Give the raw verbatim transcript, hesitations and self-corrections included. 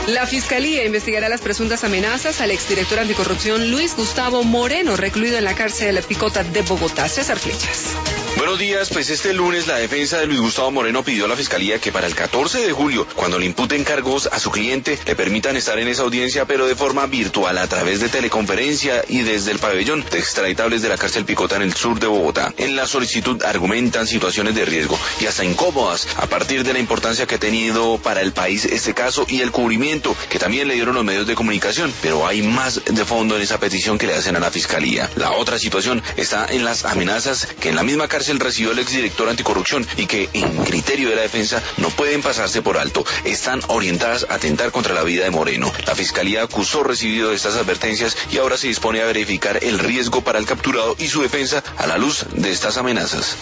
La Fiscalía investigará las presuntas amenazas al exdirector anticorrupción Luis Gustavo Moreno, recluido en la cárcel de la Picota de Bogotá. César Flechas. Buenos días, pues este lunes la defensa de Luis Gustavo Moreno pidió a la Fiscalía que para el catorce de julio, cuando le imputen cargos a su cliente, le permitan estar en esa audiencia, pero de forma virtual, a través de teleconferencia y desde el pabellón de extraditables de la cárcel Picota en el sur de Bogotá. En la solicitud argumentan situaciones de riesgo y hasta incómodas a partir de la importancia que ha tenido para el país este caso y el cubrimiento que también le dieron los medios de comunicación, pero hay más de fondo en esa petición que le hacen a la Fiscalía. La otra situación está en las amenazas que en la misma cárcel recibió el exdirector anticorrupción y que, en criterio de la defensa, no pueden pasarse por alto. Están orientadas a atentar contra la vida de Moreno. La Fiscalía acusó recibido estas advertencias y ahora se dispone a verificar el riesgo para el capturado y su defensa a la luz de estas amenazas.